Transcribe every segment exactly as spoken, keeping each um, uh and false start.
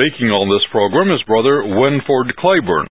Speaking on this program is Brother Winford Claiborne.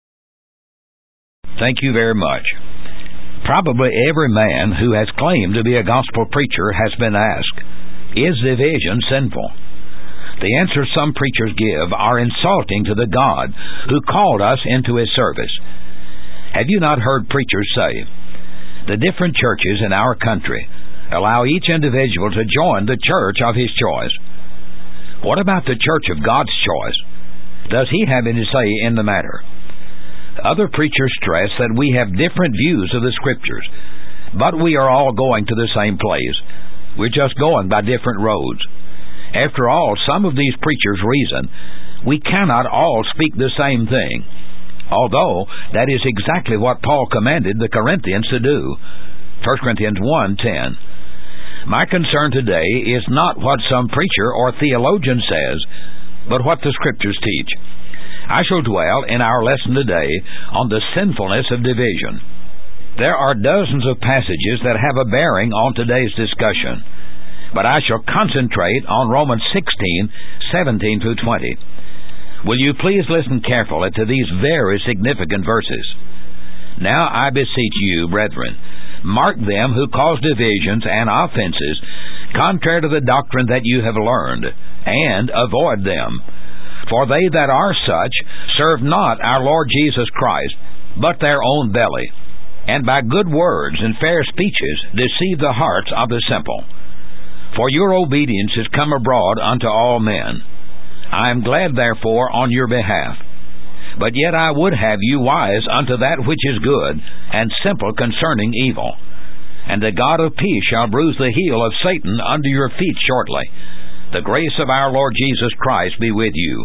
Thank you very much. Probably every man who has claimed to be a gospel preacher has been asked, is division sinful? The answers some preachers give are insulting to the God who called us into His service. Have you not heard preachers say, the different churches in our country allow each individual to join the church of his choice? What about the church of God's choice? Does He have any say in the matter? Other preachers stress that we have different views of the Scriptures, but we are all going to the same place. We're just going by different roads. After all, some of these preachers reason we cannot all speak the same thing, although that is exactly what Paul commanded the Corinthians to do. First Corinthians one ten. My concern today is not what some preacher or theologian says, but what the Scriptures teach. I shall dwell in our lesson today on the sinfulness of division. There are dozens of passages that have a bearing on today's discussion, but I shall concentrate on Romans sixteen, seventeen through twenty. Will you please listen carefully to these very significant verses? Now I beseech you, brethren, mark them who cause divisions and offenses contrary to the doctrine that you have learned, and avoid them. For they that are such serve not our Lord Jesus Christ, but their own belly, and by good words and fair speeches deceive the hearts of the simple. For your obedience is come abroad unto all men. I am glad therefore on your behalf. But yet I would have you wise unto that which is good, and simple concerning evil. And the God of peace shall bruise the heel of Satan under your feet shortly. The grace of our Lord Jesus Christ be with you.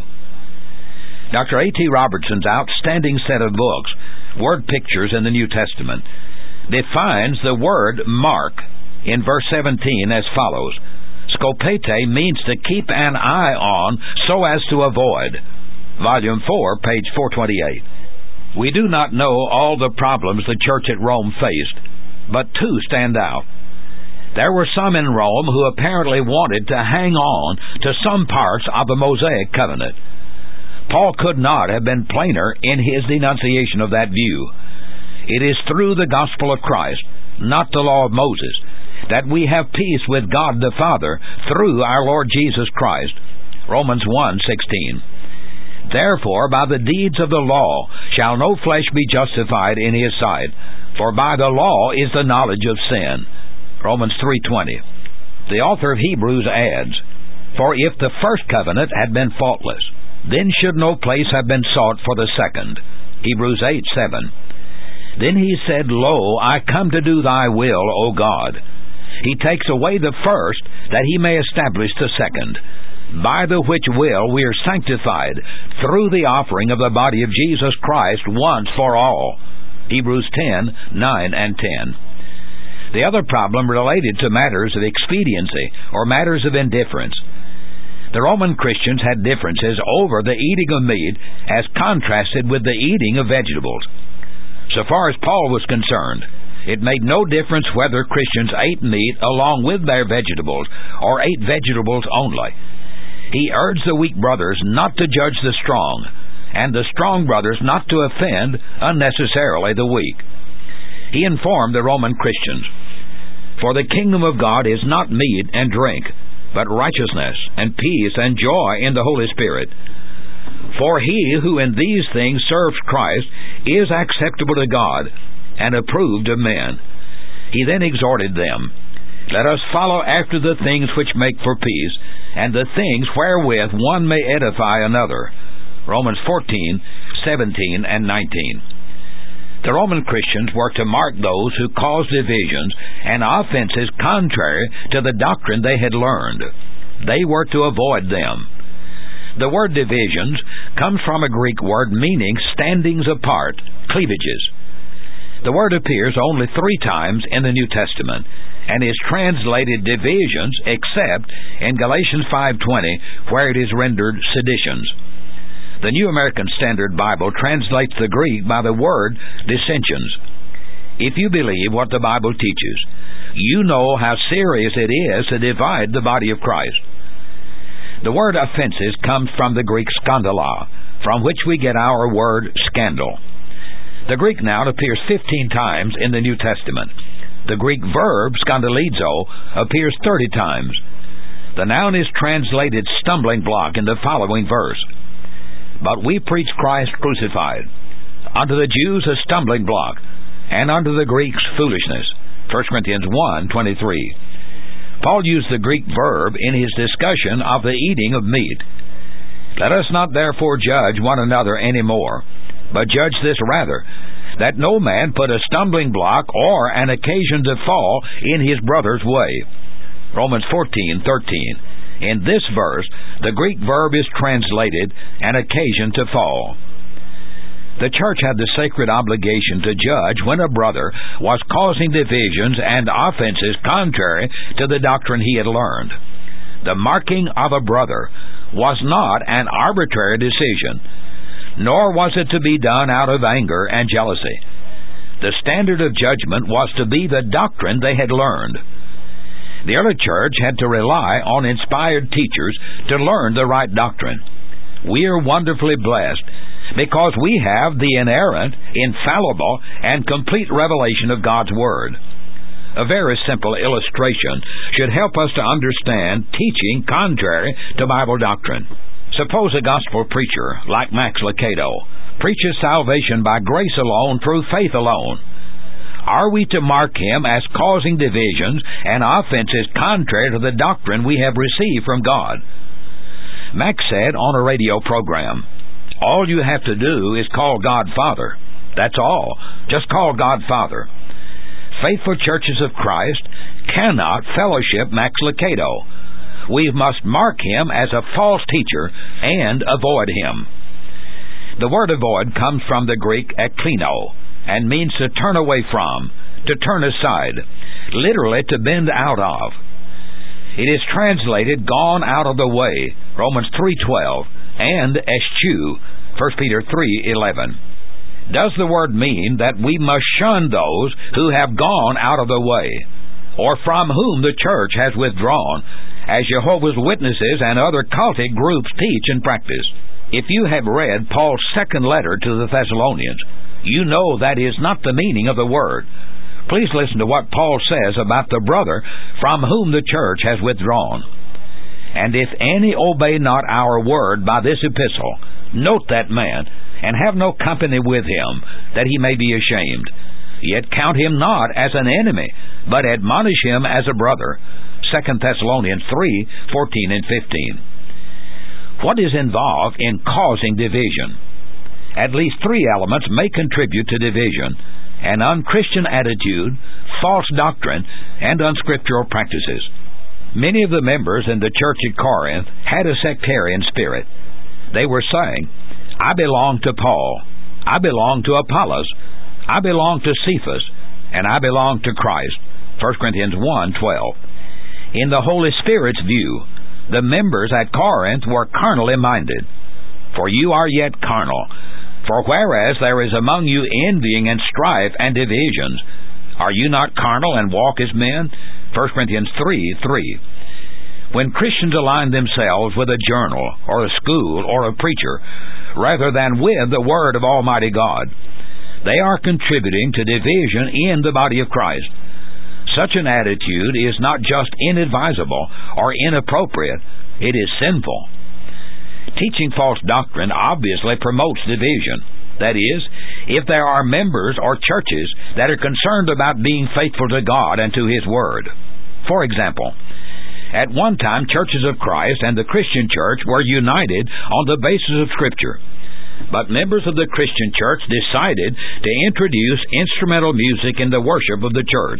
Doctor A T Robertson's outstanding set of books, Word Pictures in the New Testament, defines the word mark in verse seventeen as follows. Scopete means to keep an eye on so as to avoid. Volume four, page four twenty-eight. We do not know all the problems the church at Rome faced, but two stand out. There were some in Rome who apparently wanted to hang on to some parts of the Mosaic covenant. Paul could not have been plainer in his denunciation of that view. It is through the gospel of Christ, not the law of Moses, that we have peace with God the Father through our Lord Jesus Christ. Romans one sixteen. Therefore, by the deeds of the law shall no flesh be justified in his sight, for by the law is the knowledge of sin. Romans three twenty. The author of Hebrews adds, For if the first covenant had been faultless, then should no place have been sought for the second. Hebrews eight seven. Then he said, Lo, I come to do thy will, O God. He takes away the first, that he may establish the second, by the which will we are sanctified through the offering of the body of Jesus Christ once for all. Hebrews ten nine and ten. The other problem related to matters of expediency or matters of indifference. The Roman Christians had differences over the eating of meat as contrasted with the eating of vegetables. So far as Paul was concerned, it made no difference whether Christians ate meat along with their vegetables or ate vegetables only. He urged the weak brothers not to judge the strong, and the strong brothers not to offend unnecessarily the weak. He informed the Roman Christians, For the kingdom of God is not meat and drink, but righteousness and peace and joy in the Holy Spirit. For he who in these things serves Christ is acceptable to God and approved of men. He then exhorted them, Let us follow after the things which make for peace, and the things wherewith one may edify another. Romans fourteen, seventeen, and nineteen. The Roman Christians were to mark those who caused divisions and offenses contrary to the doctrine they had learned. They were to avoid them. The word divisions comes from a Greek word meaning standings apart, cleavages. The word appears only three times in the New Testament and is translated divisions except in Galatians five twenty, where it is rendered seditions. The New American Standard Bible translates the Greek by the word dissensions. If you believe what the Bible teaches, you know how serious it is to divide the body of Christ. The word offenses comes from the Greek skandala, from which we get our word scandal. The Greek noun appears fifteen times in the New Testament. The Greek verb skandalizo appears thirty times. The noun is translated stumbling block in the following verse. But we preach Christ crucified, unto the Jews a stumbling block, and unto the Greeks foolishness. First Corinthians one twenty-three. Paul used the Greek verb in his discussion of the eating of meat. Let us not therefore judge one another any more, but judge this rather, that no man put a stumbling block or an occasion to fall in his brother's way. Romans fourteen thirteen. In this verse, the Greek verb is translated an occasion to fall. The church had the sacred obligation to judge when a brother was causing divisions and offenses contrary to the doctrine he had learned. The marking of a brother was not an arbitrary decision, nor was it to be done out of anger and jealousy. The standard of judgment was to be the doctrine they had learned. The early church had to rely on inspired teachers to learn the right doctrine. We are wonderfully blessed because we have the inerrant, infallible, and complete revelation of God's Word. A very simple illustration should help us to understand teaching contrary to Bible doctrine. Suppose a gospel preacher, like Max Lucado, preaches salvation by grace alone through faith alone. Are we to mark him as causing divisions and offenses contrary to the doctrine we have received from God? Max said on a radio program, all you have to do is call God Father. That's all. Just call God Father. Faithful churches of Christ cannot fellowship Max Lucado. We must mark him as a false teacher and avoid him. The word avoid comes from the Greek ekklino and means to turn away from, to turn aside, literally to bend out of. It is translated gone out of the way, Romans three twelve, and eschew, First Peter three eleven. Does the word mean that we must shun those who have gone out of the way, or from whom the church has withdrawn, as Jehovah's Witnesses and other cultic groups teach and practice? If you have read Paul's second letter to the Thessalonians, you know that is not the meaning of the word. Please listen to what Paul says about the brother from whom the church has withdrawn. And if any obey not our word by this epistle, note that man, and have no company with him, that he may be ashamed. Yet count him not as an enemy, but admonish him as a brother. Second Thessalonians three fourteen and fifteen. What is involved in causing division? At least three elements may contribute to division: an unchristian attitude, false doctrine, and unscriptural practices. Many of the members in the church at Corinth had a sectarian spirit. They were saying, I belong to Paul, I belong to Apollos, I belong to Cephas, and I belong to Christ. First Corinthians one twelve. In the Holy Spirit's view, the members at Corinth were carnally minded. For you are yet carnal. For whereas there is among you envying and strife and divisions, are you not carnal and walk as men? First Corinthians three three. When Christians align themselves with a journal or a school or a preacher, rather than with the Word of Almighty God, they are contributing to division in the body of Christ. Such an attitude is not just inadvisable or inappropriate, it is sinful. Teaching false doctrine obviously promotes division. That is, if there are members or churches that are concerned about being faithful to God and to His Word. For example, at one time churches of Christ and the Christian church were united on the basis of Scripture. But members of the Christian church decided to introduce instrumental music in the worship of the church.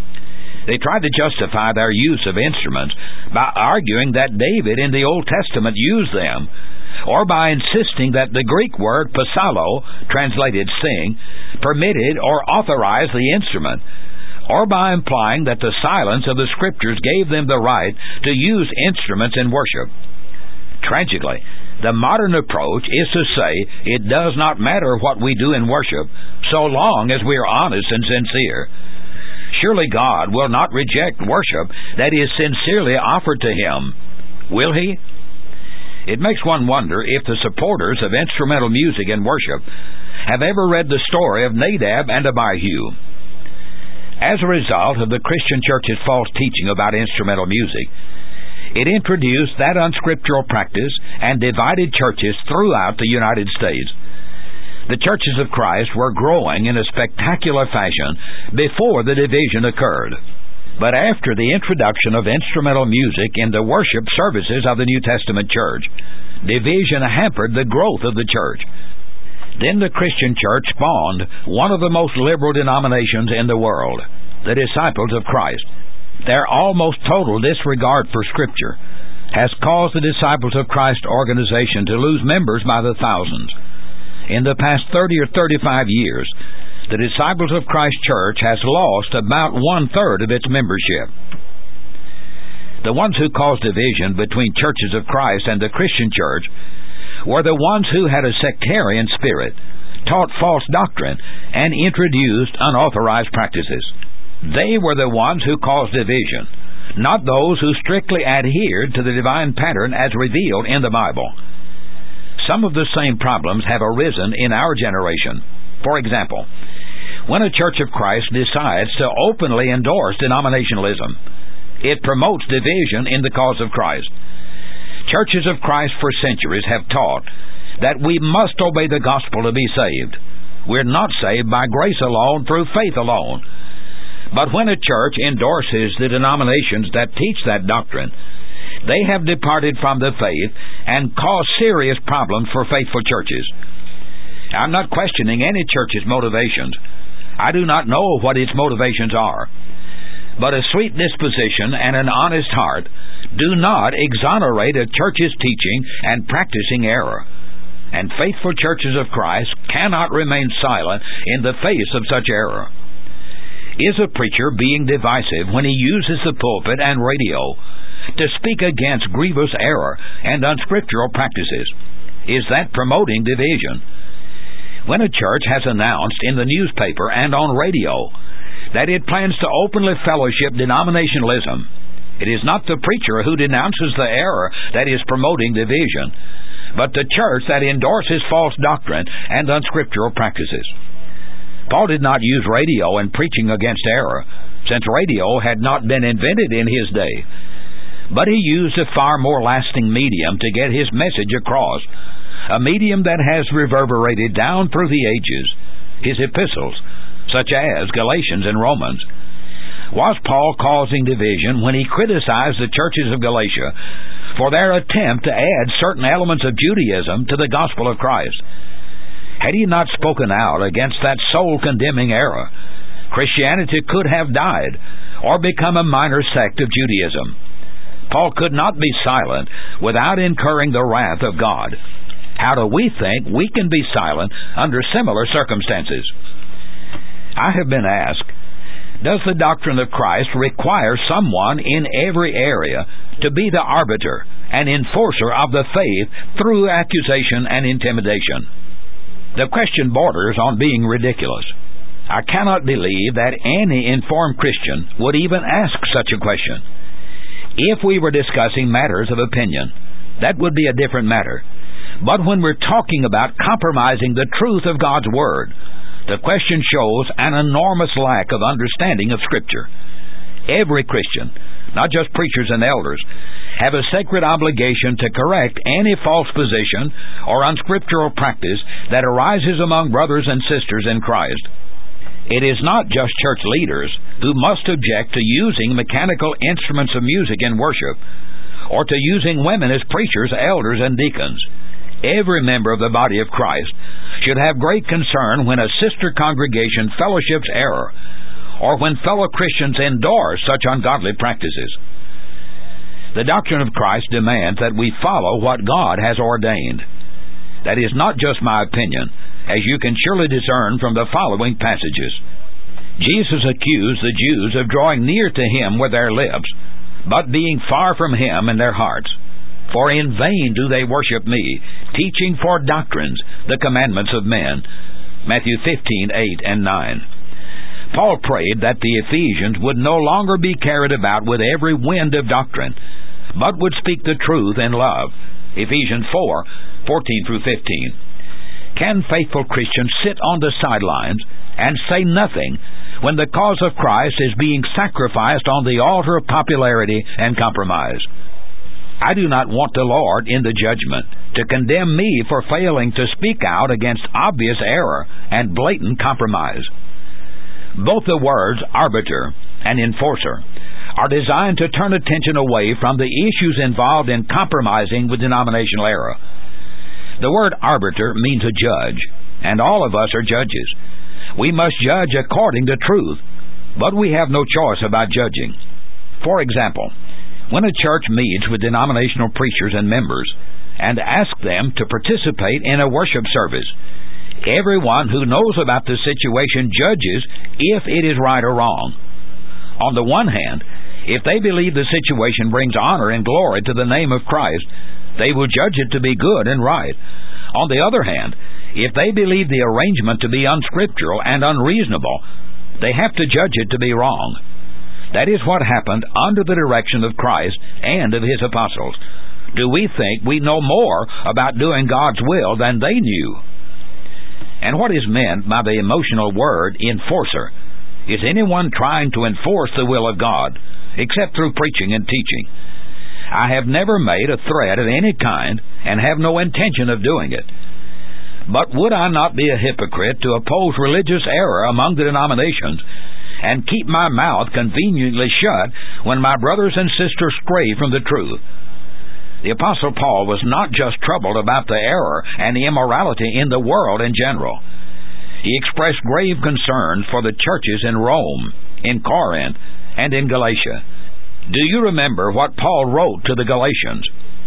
They tried to justify their use of instruments by arguing that David in the Old Testament used them, or by insisting that the Greek word psallo, translated sing, permitted or authorized the instrument, or by implying that the silence of the Scriptures gave them the right to use instruments in worship. Tragically, the modern approach is to say it does not matter what we do in worship, so long as we are honest and sincere. Surely God will not reject worship that is sincerely offered to Him, will He? It makes one wonder if the supporters of instrumental music and worship have ever read the story of Nadab and Abihu. As a result of the Christian church's false teaching about instrumental music, it introduced that unscriptural practice and divided churches throughout the United States. The churches of Christ were growing in a spectacular fashion before the division occurred. But after the introduction of instrumental music in the worship services of the New Testament church, division hampered the growth of the church. Then the Christian church spawned one of the most liberal denominations in the world, the Disciples of Christ. Their almost total disregard for Scripture has caused the Disciples of Christ organization to lose members by the thousands. In the past thirty or thirty-five years, the Disciples of Christ Church has lost about one-third of its membership. The ones who caused division between churches of Christ and the Christian church were the ones who had a sectarian spirit, taught false doctrine, and introduced unauthorized practices. They were the ones who caused division, not those who strictly adhered to the divine pattern as revealed in the Bible. Some of the same problems have arisen in our generation. For example, when a church of Christ decides to openly endorse denominationalism, it promotes division in the cause of Christ. Churches of Christ for centuries have taught that we must obey the gospel to be saved. We're not saved by grace alone, through faith alone. But when a church endorses the denominations that teach that doctrine, they have departed from the faith and caused serious problems for faithful churches. I'm not questioning any church's motivations. I do not know what its motivations are. But a sweet disposition and an honest heart do not exonerate a church's teaching and practicing error. And faithful churches of Christ cannot remain silent in the face of such error. Is a preacher being divisive when he uses the pulpit and radio to speak against grievous error and unscriptural practices? Is that promoting division? When a church has announced in the newspaper and on radio that it plans to openly fellowship denominationalism, it is not the preacher who denounces the error that is promoting division, but the church that endorses false doctrine and unscriptural practices. Paul did not use radio in preaching against error, since radio had not been invented in his day. But he used a far more lasting medium to get his message across, a medium that has reverberated down through the ages, his epistles, such as Galatians and Romans. Was Paul causing division when he criticized the churches of Galatia for their attempt to add certain elements of Judaism to the gospel of Christ? Had he not spoken out against that soul-condemning error, Christianity could have died or become a minor sect of Judaism. Paul could not be silent without incurring the wrath of God. How do we think we can be silent under similar circumstances? I have been asked, does the doctrine of Christ require someone in every area to be the arbiter and enforcer of the faith through accusation and intimidation? The question borders on being ridiculous. I cannot believe that any informed Christian would even ask such a question. If we were discussing matters of opinion, that would be a different matter. But when we're talking about compromising the truth of God's Word, the question shows an enormous lack of understanding of Scripture. Every Christian, not just preachers and elders, have a sacred obligation to correct any false position or unscriptural practice that arises among brothers and sisters in Christ. It is not just church leaders who must object to using mechanical instruments of music in worship, or to using women as preachers, elders, and deacons. Every member of the body of Christ should have great concern when a sister congregation fellowships error, or when fellow Christians endorse such ungodly practices. The doctrine of Christ demands that we follow what God has ordained. That is not just my opinion, as you can surely discern from the following passages. Jesus accused the Jews of drawing near to Him with their lips, but being far from Him in their hearts. For in vain do they worship me, teaching for doctrines the commandments of men. Matthew fifteen, eight and nine. Paul prayed that the Ephesians would no longer be carried about with every wind of doctrine, but would speak the truth in love, Ephesians four, fourteen through fifteen. Can faithful Christians sit on the sidelines and say nothing when the cause of Christ is being sacrificed on the altar of popularity and compromise? I do not want the Lord in the judgment to condemn me for failing to speak out against obvious error and blatant compromise. Both the words arbiter and enforcer are designed to turn attention away from the issues involved in compromising with denominational error. The word arbiter means a judge, and all of us are judges. We must judge according to truth, but we have no choice about judging. For example, when a church meets with denominational preachers and members and asks them to participate in a worship service, everyone who knows about the situation judges if it is right or wrong. On the one hand, if they believe the situation brings honor and glory to the name of Christ, they will judge it to be good and right. On the other hand, if they believe the arrangement to be unscriptural and unreasonable, they have to judge it to be wrong. That is what happened under the direction of Christ and of His apostles. Do we think we know more about doing God's will than they knew? And what is meant by the emotional word enforcer? Is anyone trying to enforce the will of God, except through preaching and teaching? I have never made a threat of any kind and have no intention of doing it. But would I not be a hypocrite to oppose religious error among the denominations and keep my mouth conveniently shut when my brothers and sisters stray from the truth? The Apostle Paul was not just troubled about the error and the immorality in the world in general. He expressed grave concerns for the churches in Rome, in Corinth, and in Galatia. Do you remember what Paul wrote to the Galatians?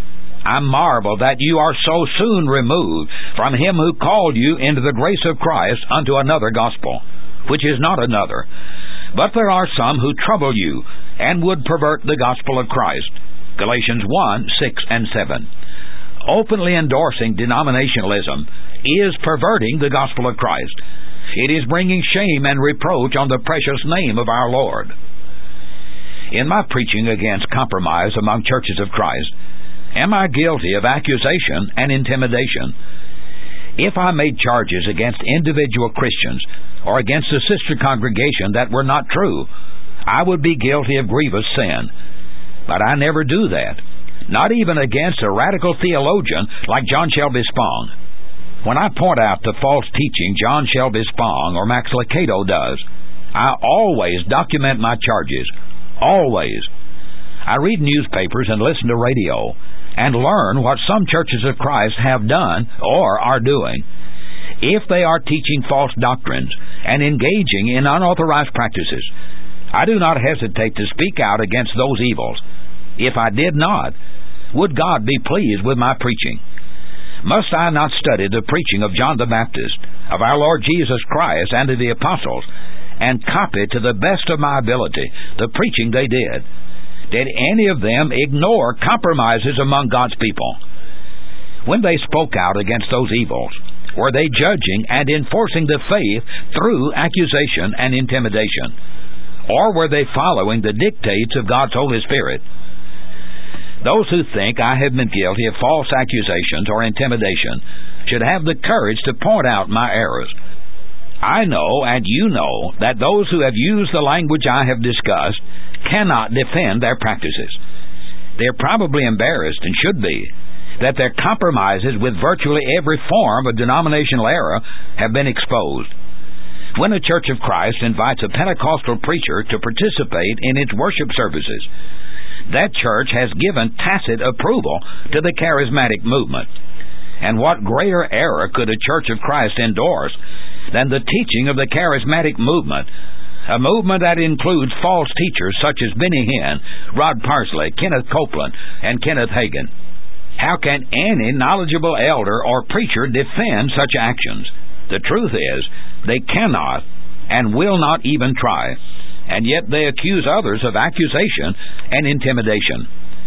I marvel that you are so soon removed from Him who called you into the grace of Christ unto another gospel, which is not another. But there are some who trouble you, and would pervert the gospel of Christ. Galatians one, six and seven. Openly endorsing denominationalism is perverting the gospel of Christ. It is bringing shame and reproach on the precious name of our Lord. In my preaching against compromise among churches of Christ, am I guilty of accusation and intimidation? If I made charges against individual Christians or against a sister congregation that were not true, I would be guilty of grievous sin. But I never do that, not even against a radical theologian like John Shelby Spong. When I point out the false teaching John Shelby Spong or Max Lucado does, I always document my charges. Always. I read newspapers and listen to radio and learn what some churches of Christ have done or are doing. If they are teaching false doctrines and engaging in unauthorized practices, I do not hesitate to speak out against those evils. If I did not, would God be pleased with my preaching? Must I not study the preaching of John the Baptist, of our Lord Jesus Christ, and of the apostles, and copy to the best of my ability the preaching they did? Did any of them ignore compromises among God's people? When they spoke out against those evils, were they judging and enforcing the faith through accusation and intimidation? Or were they following the dictates of God's Holy Spirit? Those who think I have been guilty of false accusations or intimidation should have the courage to point out my errors. I know, and you know, that those who have used the language I have discussed cannot defend their practices. They are probably embarrassed, and should be, that their compromises with virtually every form of denominational error have been exposed. When a Church of Christ invites a Pentecostal preacher to participate in its worship services, that church has given tacit approval to the charismatic movement. And what greater error could a Church of Christ endorse than the teaching of the charismatic movement, a movement that includes false teachers such as Benny Hinn, Rod Parsley, Kenneth Copeland, and Kenneth Hagin? How can any knowledgeable elder or preacher defend such actions? The truth is, they cannot and will not even try, and yet they accuse others of accusation and intimidation.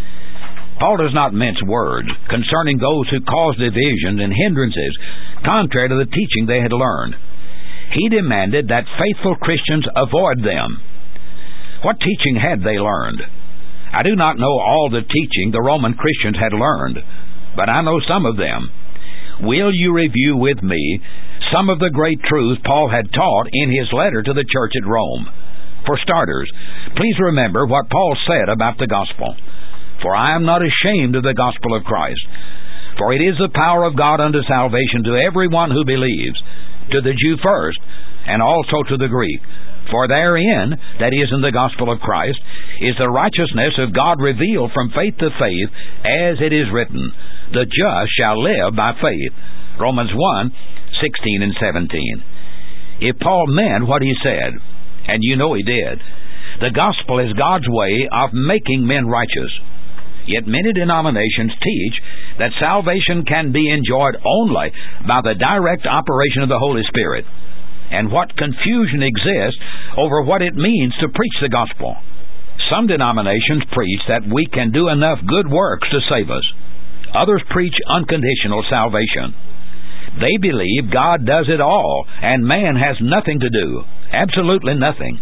Paul does not mince words concerning those who cause divisions and hindrances contrary to the teaching they had learned. He demanded that faithful Christians avoid them. What teaching had they learned? I do not know all the teaching the Roman Christians had learned, but I know some of them. Will you review with me some of the great truths Paul had taught in his letter to the church at Rome? For starters, please remember what Paul said about the gospel. For I am not ashamed of the gospel of Christ, for it is the power of God unto salvation to everyone who believes, to the Jew first, and also to the Greek. For therein, that is in the gospel of Christ, is the righteousness of God revealed from faith to faith, as it is written, the just shall live by faith. Romans one, sixteen and seventeen. If Paul meant what he said, and you know he did, the gospel is God's way of making men righteous. Yet many denominations teach that salvation can be enjoyed only by the direct operation of the Holy Spirit, and what confusion exists over what it means to preach the gospel. Some denominations preach that we can do enough good works to save us. Others preach unconditional salvation. They believe God does it all, and man has nothing to do, absolutely nothing.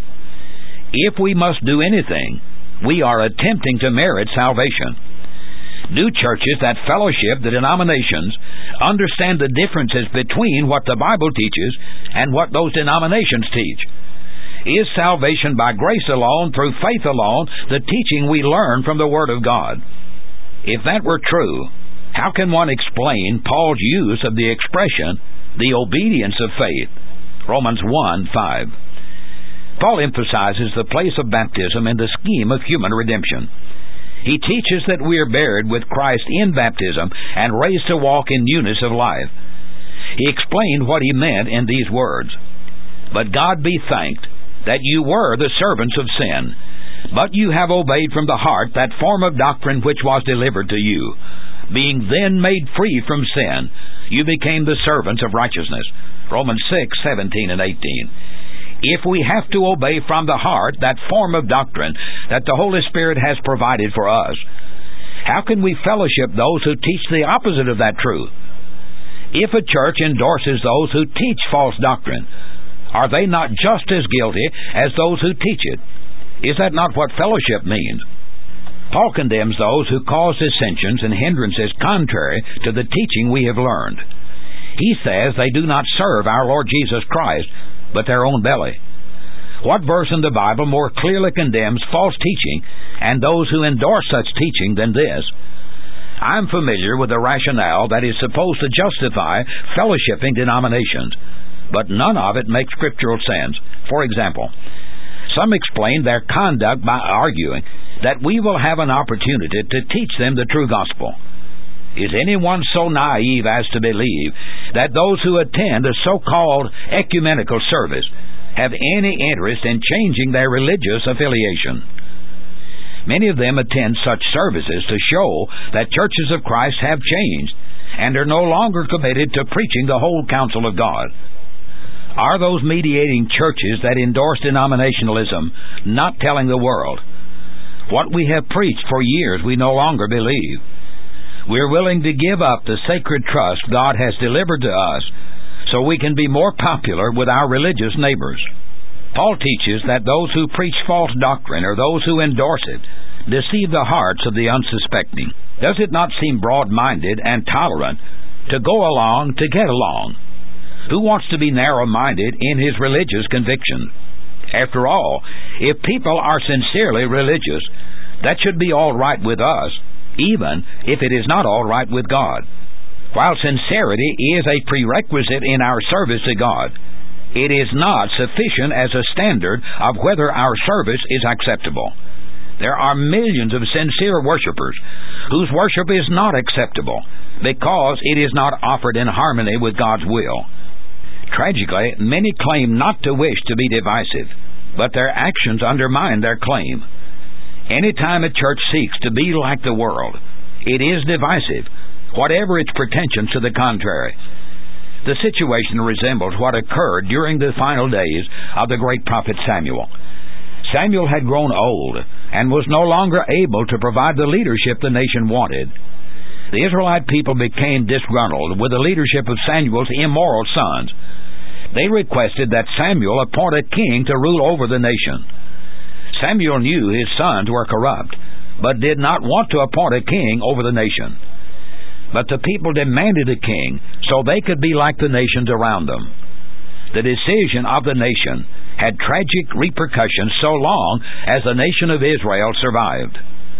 If we must do anything, we are attempting to merit salvation. Do churches that fellowship the denominations understand the differences between what the Bible teaches and what those denominations teach? Is salvation by grace alone, through faith alone, the teaching we learn from the Word of God? If that were true, how can one explain Paul's use of the expression, the obedience of faith? Romans one, five. Paul emphasizes the place of baptism in the scheme of human redemption. He teaches that we are buried with Christ in baptism and raised to walk in newness of life. He explained what he meant in these words, But God be thanked that you were the servants of sin, but you have obeyed from the heart that form of doctrine which was delivered to you. Being then made free from sin, you became the servants of righteousness. Romans six, seventeen and eighteen. If we have to obey from the heart that form of doctrine that the Holy Spirit has provided for us, how can we fellowship those who teach the opposite of that truth? If a church endorses those who teach false doctrine, are they not just as guilty as those who teach it? Is that not what fellowship means? Paul condemns those who cause dissensions and hindrances contrary to the teaching we have learned. He says they do not serve our Lord Jesus Christ, but their own belly. What verse in the Bible more clearly condemns false teaching and those who endorse such teaching than this? I'm familiar with the rationale that is supposed to justify fellowshipping denominations, but none of it makes scriptural sense. For example, some explain their conduct by arguing that we will have an opportunity to teach them the true gospel. Is anyone so naive as to believe that those who attend a so-called ecumenical service have any interest in changing their religious affiliation? Many of them attend such services to show that churches of Christ have changed and are no longer committed to preaching the whole counsel of God. Are those mediating churches that endorse denominationalism not telling the world what we have preached for years we no longer believe? We're willing to give up the sacred trust God has delivered to us so we can be more popular with our religious neighbors. Paul teaches that those who preach false doctrine or those who endorse it deceive the hearts of the unsuspecting. Does it not seem broad-minded and tolerant to go along to get along? Who wants to be narrow-minded in his religious conviction? After all, if people are sincerely religious, that should be all right with us, even if it is not all right with God. While sincerity is a prerequisite in our service to God, it is not sufficient as a standard of whether our service is acceptable. There are millions of sincere worshipers whose worship is not acceptable because it is not offered in harmony with God's will. Tragically, many claim not to wish to be divisive, but their actions undermine their claim. Any time a church seeks to be like the world, it is divisive, whatever its pretensions to the contrary. The situation resembles what occurred during the final days of the great prophet Samuel. Samuel had grown old and was no longer able to provide the leadership the nation wanted. The Israelite people became disgruntled with the leadership of Samuel's immoral sons. They requested that Samuel appoint a king to rule over the nation. Samuel knew his sons were corrupt, but did not want to appoint a king over the nation. But the people demanded a king so they could be like the nations around them. The decision of the nation had tragic repercussions so long as the nation of Israel survived.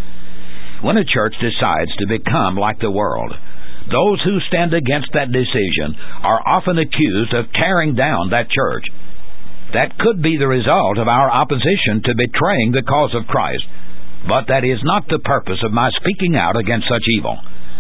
When a church decides to become like the world, those who stand against that decision are often accused of tearing down that church. That could be the result of our opposition to betraying the cause of Christ, but that is not the purpose of my speaking out against such evil.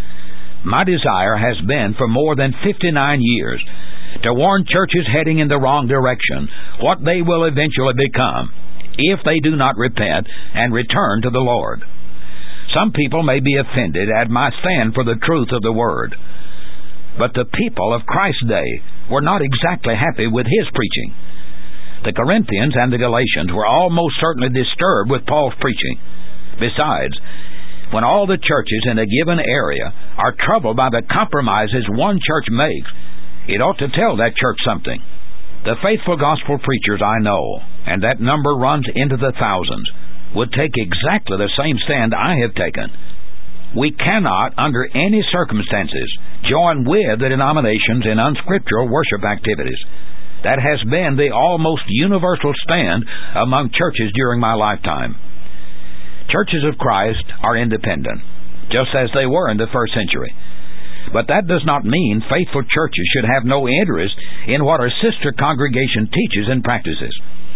My desire has been for more than fifty-nine years to warn churches heading in the wrong direction what they will eventually become if they do not repent and return to the Lord. Some people may be offended at my stand for the truth of the Word, but the people of Christ's day were not exactly happy with his preaching. The Corinthians and the Galatians were almost certainly disturbed with Paul's preaching. Besides, when all the churches in a given area are troubled by the compromises one church makes, it ought to tell that church something. The faithful gospel preachers I know, and that number runs into the thousands, would take exactly the same stand I have taken. We cannot, under any circumstances, join with the denominations in unscriptural worship activities. That has been the almost universal stand among churches during my lifetime. Churches of Christ are independent, just as they were in the first century. But that does not mean faithful churches should have no interest in what a sister congregation teaches and practices.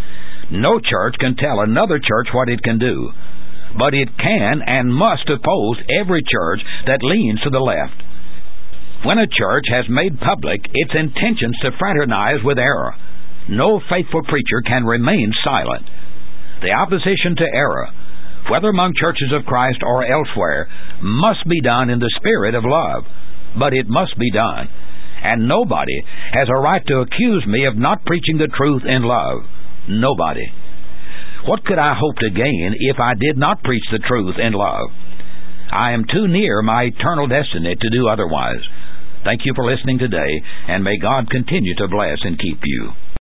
No church can tell another church what it can do, but it can and must oppose every church that leans to the left. When a church has made public its intentions to fraternize with error, no faithful preacher can remain silent. The opposition to error, whether among churches of Christ or elsewhere, must be done in the spirit of love, but it must be done, and nobody has a right to accuse me of not preaching the truth in love. Nobody. What could I hope to gain if I did not preach the truth in love? I am too near my eternal destiny to do otherwise. Thank you for listening today, and may God continue to bless and keep you.